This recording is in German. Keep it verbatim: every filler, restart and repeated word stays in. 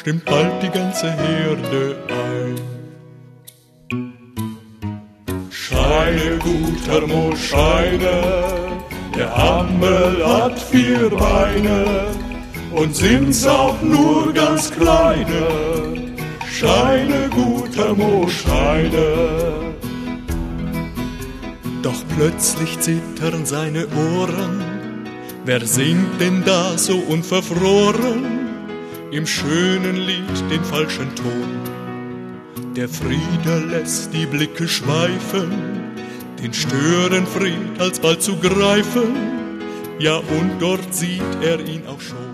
stimmt bald die ganze Herde ein. Scheine, guter Mo, scheine, der Hammel hat vier Beine und sind's auch nur ganz kleine. Scheine, guter Mo, scheine. Doch plötzlich zittern seine Ohren. Wer singt denn da so unverfroren im schönen Lied den falschen Ton? Der Frieder lässt die Blicke schweifen, den Störenfried alsbald zu greifen. Ja, und dort sieht er ihn auch schon.